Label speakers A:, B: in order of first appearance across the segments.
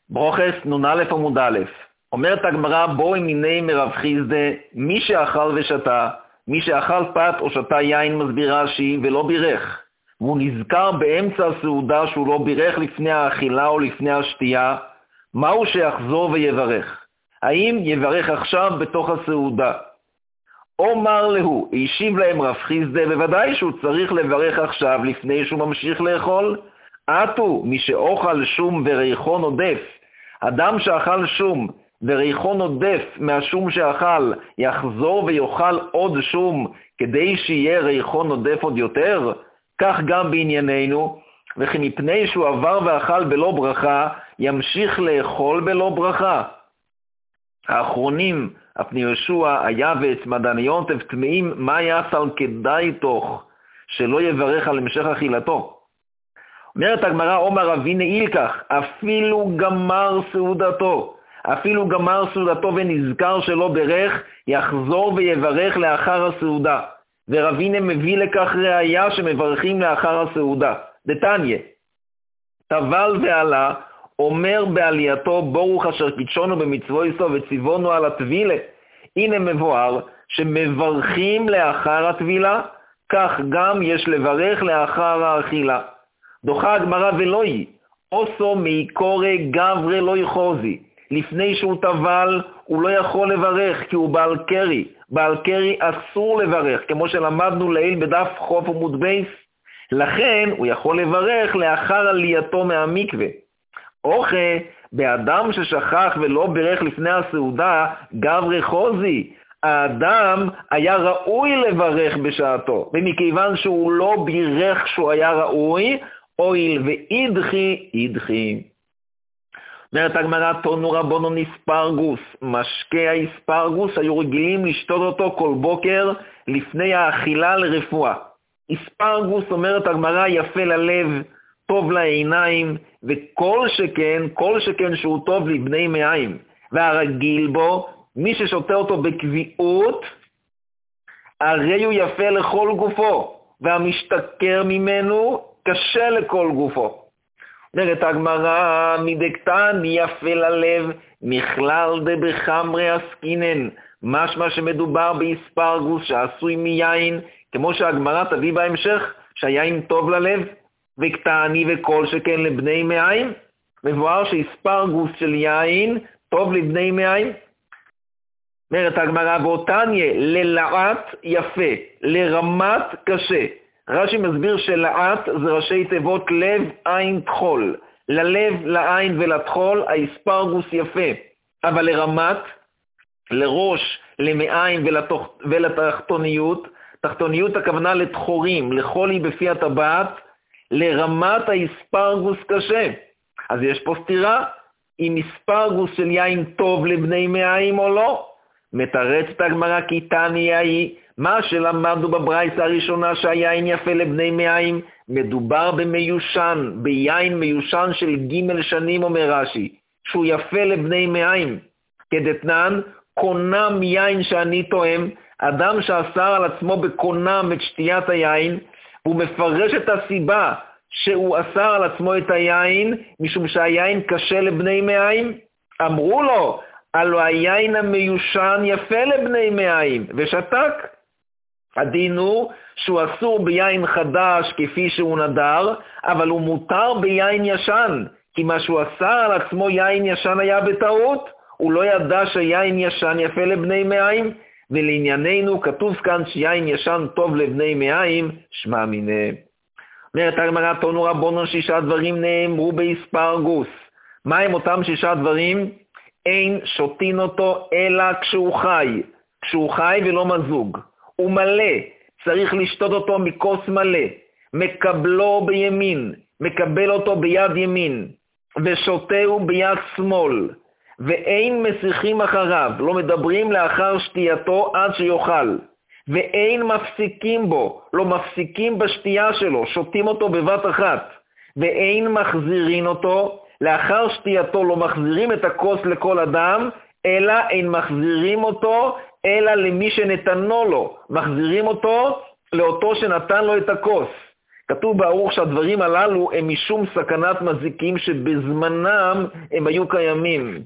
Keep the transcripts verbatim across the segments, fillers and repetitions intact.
A: ברוכס נ"א עמוד א', אומרת הגמרא, בואי מיני מרב חיסדא, מי שאכל ושתה, מי שאכל פת או שתה יין, מסביר רש"י, ולא בירך, והוא נזכר באמצע הסעודה שהוא לא בירך לפני האכילה או לפני השתייה, מהו שיחזור ויברך? האם יברך עכשיו בתוך הסעודה? אומר לו, השיב להם רב חיסדא, בוודאי שהוא צריך לברך עכשיו לפני שהוא ממשיך לאכול. עטו, מי שאוכל שום וריחון עודף, אדם שאכל שום וריחון עודף מהשום שאכל, יחזור ויאכל עוד שום כדי שיהיה ריחון עודף עוד יותר? כך גם בענייננו, וכי מפני שהוא עבר ואכל בלא ברכה, ימשיך לאכול בלא ברכה. האחרונים, הפני יהושע, היה ועצמדן יונטב טמאים, מה יעשה כדאי תוך שלא יברך על המשך אכילתו? אומרת הגמרא, אומר רבינה אילקח, אפילו גמר סעודתו, אפילו גמר סעודתו ונזכר שלא ברך, יחזור ויברך לאחר הסעודה. ורבינה מביא לכך ראיה שמברכים לאחר הסעודה. דתניא, טבל ועלה, אומר בעלייתו, ברוך אשר קידשנו במצוותיו וציוונו על הטבילה. הנה מבואר שמברכים לאחר הטבילה, כך גם יש לברך לאחר האכילה. דוחה הגמרא ולא היא, אוסו מעיקורי גברי לא יחוזי. לפני שהוא טבל הוא לא יכול לברך כי הוא בעל קרי. בעל קרי אסור לברך, כמו שלמדנו לעיל בדף חוף עמוד בייס. לכן הוא יכול לברך לאחר עלייתו מהמקווה. אוכה, באדם ששכח ולא ברך לפני הסעודה, גברי חוזי, האדם היה ראוי לברך בשעתו, ומכיוון שהוא לא בירך שהוא היה ראוי, אויל ואידחי, אידחי. אומרת הגמרא, תונו רבונו נספרגוס, משקי האספרגוס היו רגילים לשתות אותו כל בוקר לפני האכילה לרפואה. אספרגוס, אומרת הגמרא, יפה ללב, טוב לעיניים, וכל שכן, כל שכן שהוא טוב לבני מעיים. והרגיל בו, מי ששותה אותו בקביעות, הרי הוא יפה לכל גופו, והמשתכר ממנו קשה לכל גופו. אומרת הגמרא, מדקתן יפה ללב, מכלל דבחמרי עסקינן, משמע שמדובר באספרגוס שעשוי מיין, כמו שהגמרא תביא בהמשך, שהיין טוב ללב, וקטני וכל שכן לבני מעיים, מבואר שאספרגוס של יין טוב לבני מעיים. אומרת הגמרא, ואותניה ללעת יפה, לרמת קשה. רש"י מסביר שלעת זה ראשי תיבות לב, עין, תחול. ללב, לעין ולתחול, האספרגוס יפה. אבל לרמת, לראש, למעיים ולתח... ולתחתוניות, תחתוניות הכוונה לתחורים, לחולי בפי הטבעת, לרמת האספרגוס קשה. אז יש פה סתירה, אם אספרגוס של יין טוב לבני מעיים או לא. מתרצת הגמרא כי תניא היא, מה שלמדנו בברייתא הראשונה שהיין יפה לבני מעיים, מדובר במיושן, ביין מיושן של ג' שנים, אומר רש"י, שהוא יפה לבני מעיים. כדתנן, קונם יין שאני תואם, אדם שאסר על עצמו בקונם את שתיית היין, הוא מפרש את הסיבה שהוא אסר על עצמו את היין, משום שהיין קשה לבני מעיים. אמרו לו, הלו היין המיושן יפה לבני מעיים, ושתק. הדין הוא שהוא אסור ביין חדש כפי שהוא נדר, אבל הוא מותר ביין ישן, כי מה שהוא אסר על עצמו יין ישן היה בטעות, הוא לא ידע שיין ישן יפה לבני מעיים, ולענייננו כתוב כאן שיין ישן טוב לבני מעיים, שמע מיניה. אומרת הגמרא, תונו רבונו, שישה דברים נאמרו באספרגוס. מה הם אותם שישה דברים? אין שותין אותו אלא כשהוא חי, כשהוא חי ולא מזוג. הוא מלא, צריך לשתות אותו מכוס מלא, מקבלו בימין, מקבל אותו ביד ימין, ושותהו ביד שמאל, ואין מסיחים אחריו, לא מדברים לאחר שתייתו עד שיאכל, ואין מפסיקים בו, לא מפסיקים בשתייה שלו, שותים אותו בבת אחת, ואין מחזירים אותו, לאחר שתייתו לא מחזירים את הכוס לכל אדם, אלא אין מחזירים אותו, אלא למי שנתנו לו, מחזירים אותו לאותו שנתן לו את הכוס. כתוב בערוך שהדברים הללו הם משום סכנת מזיקים שבזמנם הם היו קיימים.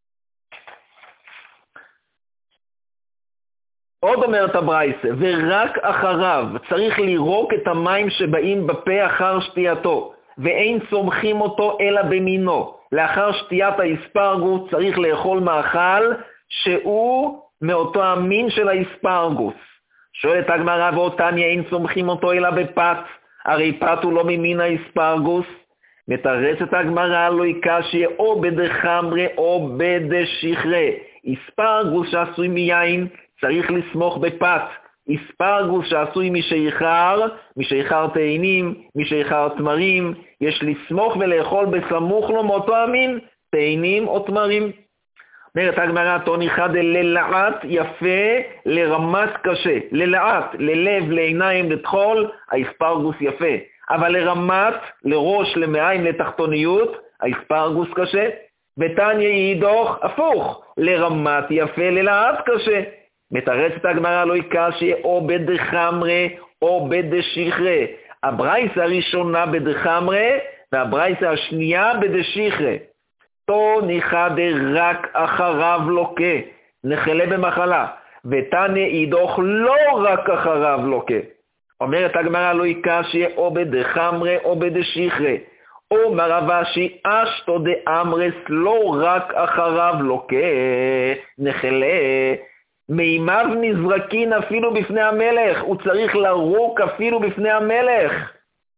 A: עוד אומרת הברייסה, ורק אחריו צריך לירוק את המים שבאים בפה אחר שתייתו, ואין צומחים אותו אלא במינו. לאחר שתיית האספרגוס צריך לאכול מאכל שהוא מאותו המין של האספרגוס. שואלת הגמרא, ואותניה אין צומחים אותו אלא בפת, הרי פת הוא לא ממין האספרגוס. מתרצת הגמרא, לא יקשיא או בדחמרי או בדשכרה. אספרגוס שעשוי מיין צריך לסמוך בפת. אספרגוס שעשוי משיכר, משיכר תאנים, משיכר תמרים, יש לסמוך ולאכול בסמוך לו מאותו המין, תאנים או תמרים. אומרת הגמרא, תוניחא דללעת יפה לרמת קשה. ללעת, ללב, לעיניים, לטחול, האספרגוס יפה. אבל לרמת, לראש, למעיים, לתחתוניות, האספרגוס קשה. ותניא אידך הפוך, לרמת יפה, ללעת קשה. מתרצת הגמרא, לא יקשיא או בדחמרי או בדשכרה. הברייסה הראשונה בדחמרי והברייסה השנייה בדשכרה. תוניחא דרק אחריו לוקה, נחלה במחלה, ותניא אידך לא רק אחריו לוקה. אומרת הגמרא, לא יקשיא או בדחמרי או בדשכרה. אומר רב אשי, אשתו דאמרס לא רק אחריו לוקה, נחלה. מימיו נזרקין אפילו בפני המלך, הוא צריך לרוק אפילו בפני המלך,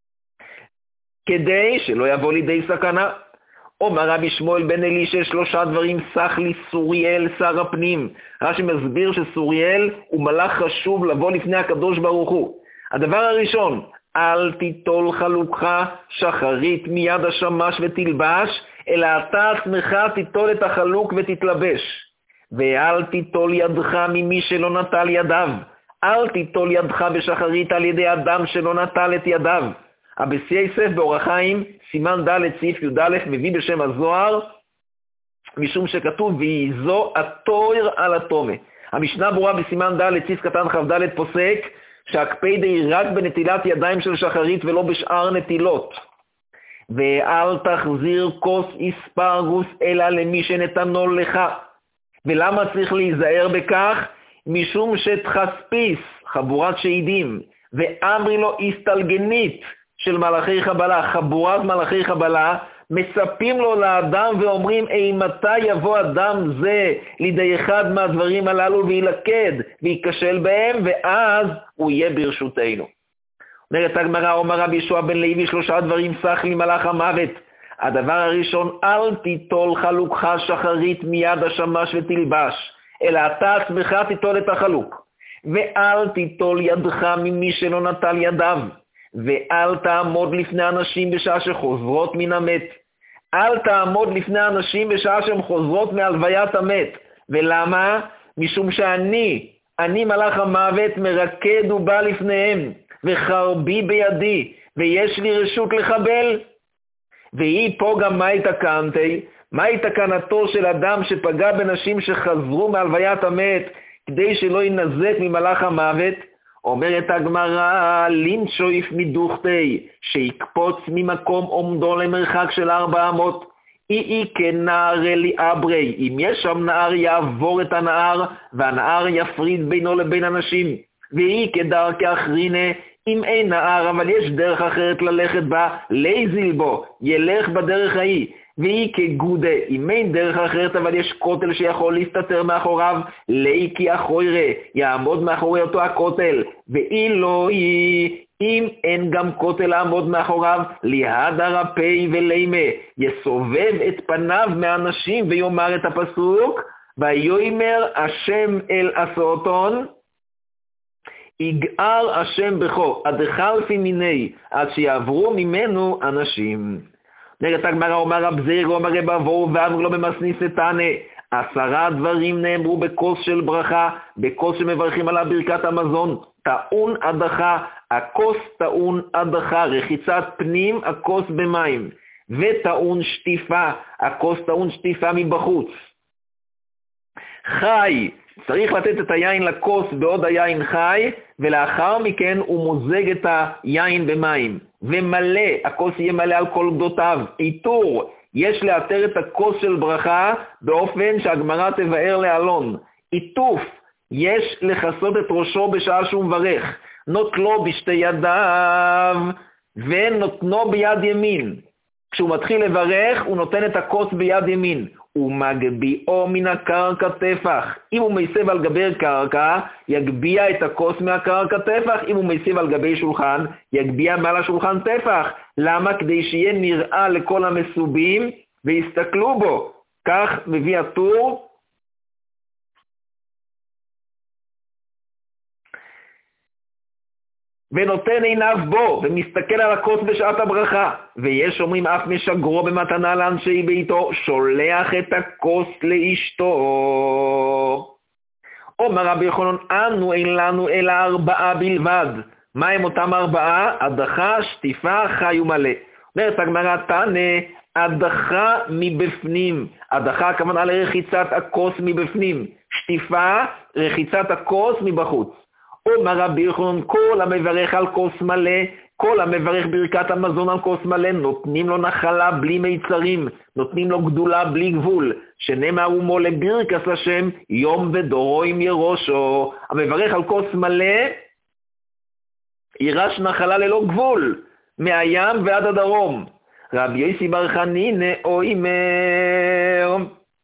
A: כדי שלא יבוא לידי סכנה. אומר רבי שמואל בן אלישע, שלושה דברים סך לי סוריאל שר הפנים. רש"י מסביר שסוריאל הוא מלאך חשוב לבוא לפני הקדוש ברוך הוא. הדבר הראשון, אל תיטול חלוקך שחרית מיד השמש ותלבש, אלא אתה עצמך תיטול את החלוק ותתלבש. ואל תיטול ידך ממי שלא נטל ידיו. אל תיטול ידך בשחרית על ידי אדם שלא נטל את ידיו. הבסי יסף באורח חיים, סימן ד' סעיף י"א, מביא בשם הזוהר, משום שכתוב, ויזו התויר על התומה. המשנה ברורה בסימן ד' סעיף קטן כ"ד פוסק, שהקפדה היא רק בנטילת ידיים של שחרית ולא בשאר נטילות. ואל תחזיר כוס אספרגוס אלא למי שנתנו לך. ולמה צריך להיזהר בכך? משום שתחספיס, חבורת שעידים, ואמרי לו הסתלגנית של מלאכי חבלה, חבורת מלאכי חבלה, מצפים לו לאדם ואומרים, אי מתי יבוא אדם זה לידי אחד מהדברים הללו וילכד ויקשל בהם, ואז הוא יהיה ברשותנו. אומרת הגמרא, אומר רבי יהושע בן לוי, שלושה דברים סך לי מלאך המוות. הדבר הראשון, אל תיטול חלוקך שחרית מיד השמש ותלבש, אלא אתה עצמך תיטול את החלוק. ואל תיטול ידך ממי שלא נטל ידיו, ואל תעמוד לפני אנשים בשעה שחוזרות מן המת. אל תעמוד לפני אנשים בשעה שהן חוזרות מהלוויית המת. ולמה? משום שאני, אני מלאך המוות, מרקד ובא לפניהם, וחרבי בידי, ויש לי רשות לחבל. והיא פה גם מה התקנתי? מה התקנתו של אדם שפגע בנשים שחזרו מהלוויית המת, כדי שלא ינזק ממלאך המוות? אומרת הגמרא, לינשויף מדוכתי, שיקפוץ ממקום עומדו למרחק של ארבע אמות. אי אי כנער אלי אברי, אם יש שם נער יעבור את הנער, והנער יפריד בינו לבין אנשים. ואי כדרכי אחרינה, אם אין נער אבל יש דרך אחרת ללכת בה, ליזיל בו, ילך בדרך ההיא. והיא כגודה, אם אין דרך אחרת אבל יש קוטל שיכול להסתתר מאחוריו, לאי כי אחוירה, יעמוד מאחורי אותו הקוטל. ואי לא היא, אם אין גם קוטל לעמוד מאחוריו, ליד הרפי ולימה, יסובב את פניו מאנשים ויאמר את הפסוק, ויאמר השם אל אסותון, יגער השם בכו, עד חלפי מיני, עד שיעברו ממנו אנשים. נגד הגמרא, אומר רב זיר, אומר רב אבו, ואמר לו במסניס נתנה, עשרה דברים נאמרו בכוס של ברכה, בכוס שמברכים על ברכת המזון, טעון הדחה, הכוס טעון הדחה, רחיצת פנים, הכוס במים, וטעון שטיפה, הכוס טעון שטיפה מבחוץ. חי, צריך לתת את היין לכוס בעוד היין חי, ולאחר מכן הוא מוזג את היין במים. ומלא, הכוס יהיה מלא על כל גדותיו. איתור, יש לאתר את הכוס של ברכה באופן שהגמרא תבאר לאלון. עיטוף, יש לחסות את ראשו בשעה שהוא מברך. נוטלו בשתי ידיו ונותנו ביד ימין. כשהוא מתחיל לברך, הוא נותן את הכוס ביד ימין. הוא מגביעו מן הקרקע טפח. אם הוא מייסב על גבי קרקע, יגביע את הכוס מהקרקע טפח. אם הוא מייסב על גבי שולחן, יגביע מעל השולחן טפח. למה? כדי שיהיה נראה לכל המסובים ויסתכלו בו. כך מביא הטור. ונותן עיניו בו, ומסתכל על הכוס בשעת הברכה. ויש אומרים אף משגרו במתנה לאנשי ביתו, שולח את הכוס לאשתו. אומר רבי יוחנן, אנו אין לנו אלא ארבעה בלבד. מה הם אותם ארבעה? הדחה, שטיפה, חי ומלא. אומרת הגמרא, תנא, הדחה מבפנים. הדחה הכוונה לרחיצת הכוס מבפנים. שטיפה, רחיצת הכוס מבחוץ. אומר רבי יוחנן, כל המברך על כוס מלא, כל המברך ברכת המזון על כוס מלא, נותנים לו נחלה בלי מיצרים, נותנים לו גדולה בלי גבול, שנאמר ומו לברכת השם, יום ודורו עם ירושו. המברך על כוס מלא, ירש נחלה ללא גבול, מהים ועד הדרום. רבי יוסי בר חנינא אומר,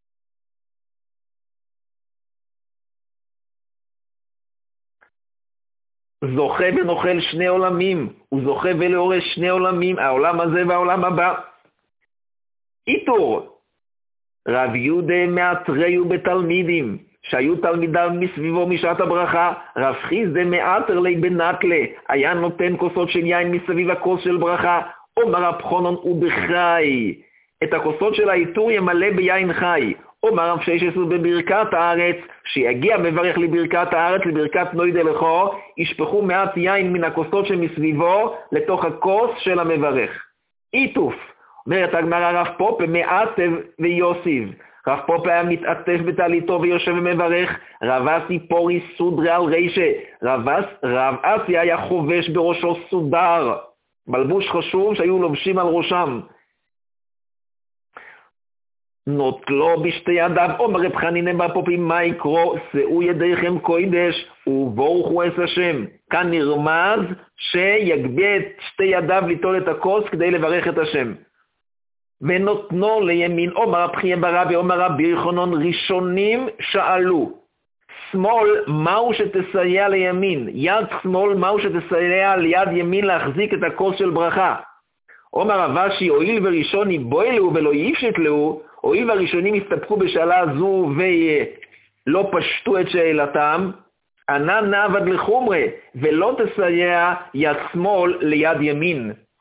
A: זוכה ונוכל שני עולמים, הוא זוכה ולאורש שני עולמים, העולם הזה והעולם הבא. איתור, רב יהודה מאתריו בתלמידים, שהיו תלמידיו מסביבו משעת הברכה, רב חיסדא מאתר לי בנטלה, היה נותן כוסות של יין מסביב הכוס של ברכה, אומר רב חנון ובחי, את הכוסות של האיתור ימלא ביין חי. אומר רב שש עשרה בברכת הארץ, שיגיע מברך לברכת הארץ, לברכת נוידה לכו, ישפכו מעט יין מן הכוסות שמסביבו לתוך הכוס של המברך. איתוף, אומרת הגמרא, רב פופה מעטב ויוסיב. רב פופה היה מתעטף בתעליתו ויושב ומברך, רב אסי פורי סודרי על רישה, רב, אס, רב אסי היה חובש בראשו סודר, מלבוש חשוב שהיו לובשים על ראשם. נוטלו בשתי ידיו, אומר רב חנינא בר פופי, מה יקרו? שאו ידיכם קודש ובורכו את השם. כאן נרמז שיגביה את שתי ידיו ליטול את הכוס כדי לברך את השם. ונותנו לימין, אומר רב חייא בר רבי, אומר רבי יוחנן, ראשונים שאלו, שמאל מהו שתסייע לימין? יד שמאל מהו שתסייע ליד ימין להחזיק את הכוס של ברכה? אומר רב אשי, הואיל וראשון יבוילו ולא יפשט לו, הואיל והראשונים הסתפקו בשאלה זו ולא פשטו את שאלתם, ענה נעבד לחומרה, ולא תסייע יד שמאל ליד ימין.